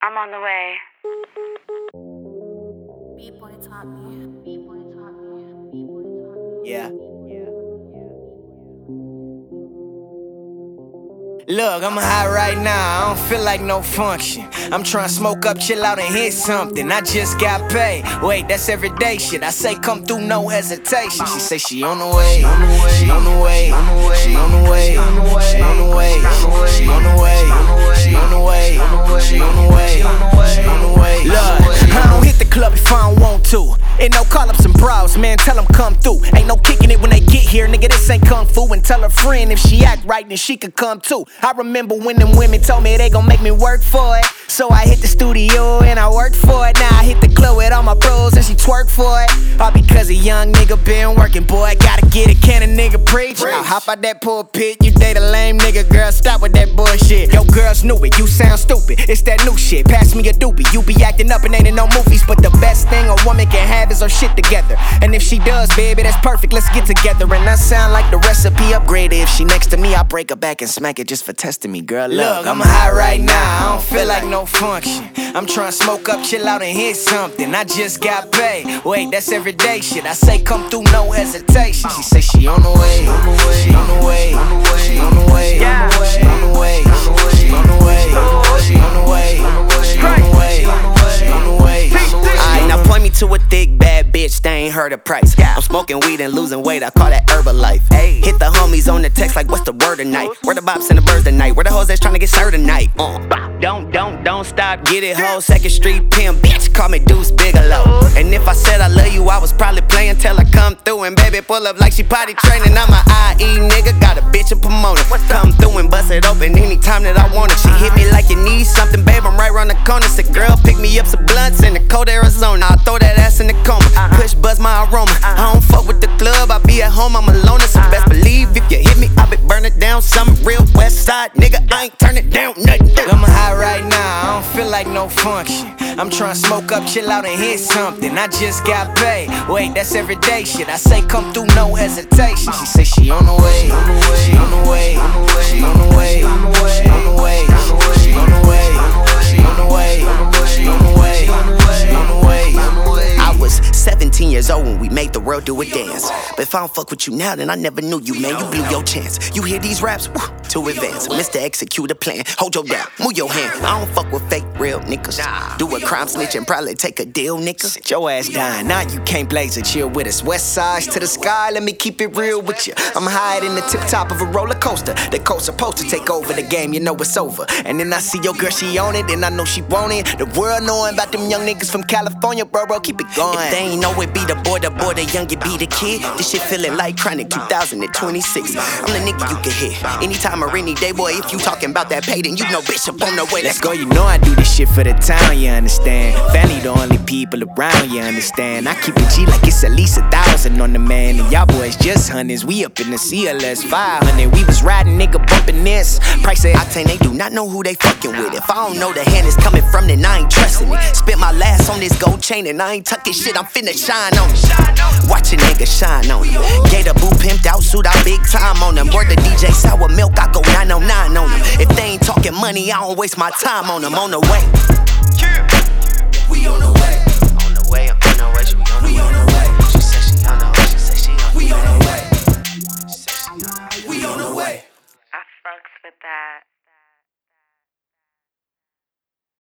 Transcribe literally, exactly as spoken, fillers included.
I'm on the way. B-boy taught me. B-boy taught me. B-boy taught me. Yeah. Look, I'm high right now, I don't feel like no function. I'm tryna smoke up, chill out, and hit something. I just got paid. Wait, that's everyday shit. I say come through, no hesitation. She say she on the way. She on the way. She on the way. She on the way. She on the way. She on the way. She on the way. She on the way. Look, I don't hit the club if I don't want to. Ain't no call ups and bros, man, tell them come through. Ain't no kicking it when they get here, nigga, this ain't kung fu. And tell her friend if she act right, then she could come too. I remember when them women told me they gon' make me work for it. So I hit the studio and I worked for it. Now I hit the club with all my bros and she twerk for it. All because a young nigga been working, boy, gotta get it, can a nigga preach? I'll hop out that pulpit, you date a lame nigga, girl, stop with that bullshit. Yo, girls knew it, you sound stupid, it's that new shit. Pass me a doobie, you be acting up and ain't in no movies. But the best thing a woman can have is her shit together. And if she does, baby, that's perfect, let's get together. And that sound like the recipe upgraded. If she next to me, I break her back and smack it just for testing me, girl. Look, I'm high right now, I don't feel like no function. I'm tryna smoke up, chill out, and hit something. I just got paid. Wait, that's everyday shit. I say come through, no hesitation. She say she on the way. She on the way. She on the way. She on the way. She on the way. She on the way. She on the way. She on the way. Alright, now point me to a thick bad bitch, they ain't heard the price. I'm smoking weed and losing weight, I call that Herbalife. Hit the homies on the text like what's the word tonight? Where the bops and the birds tonight? Where the hoes that's tryna get served tonight? Uh, don't, don't, don't stop, get it ho. Second Street pimp, bitch, call me Deuce Bigelow. And if I said I love you, I was probably playing till I come through. And baby pull up like she potty training. I'm a I E nigga, got a bitch a promoter. Come through and bust it open anytime that I want it. She hit me like you need something, babe, I'm right around the corner. Said girl, pick me up some blunts in the cold Arizona. I'll throw that ass in the coma, push buzz my aroma. I don't fuck with the club, I be at home, I'm alone. So best believe if you hit me, I be burn it down. Some real west side nigga, I ain't turn it down, nothing. I'm high right now, I don't feel like no function. I'm tryna smoke up, chill out, and hit something. I just got paid. Wait, that's everyday shit. I say come through, no hesitation. She say she on the way. She on the way. She on the way. She on the way. She on the way. She on the way. She on the way. She on the way. She on the way. I was seventeen years old when we made the world do a dance. But if I don't fuck with you now, then I never knew you, man. You blew your chance. You hear these raps? Woo, to advance. Mister Execute a plan. Hold your down. Move your hand. I don't fuck with fake real niggas. Do a crime snitch and probably take a deal, nigga. Sit your ass down. Now you can't blaze a chill with us. West side to the sky. Let me keep it real with you. I'm higher than the tip top of a roller coaster. The coast supposed to take over the game. You know it's over. And then I see your girl, she on it. And I know she want it. The world knowing about them young niggas from California, bro, bro. Keep it going. If they ain't know it be the boy, the boy, the young, you be the kid. This shit feeling like Chronic two thousand twenty-six. I'm the nigga you can hit anytime or any day, boy. If you talking about that pay, then you know Bishop on the way. Let's go. You know I do this shit for the town, you understand? Family the only people around, you understand? I keep it G like it's at least a thousand on the man. And y'all boys just hundreds. We up in the C L S five hundred. We was riding, nigga, bumping this. Price of octane, they do not know who they fucking with. If I don't know the hand is coming from, then I ain't trusting it. Spent my last on this gold chain and I ain't tucking shit. I'm finna shine on it. Watch a nigga shine on it. Gator boo pimped out, suit out big time on them. Word the D J sour milk, I go nine oh nine on them. If they ain't talking money, I don't waste my time on them. On the way. We on the way. On the way, on the way, we on the way.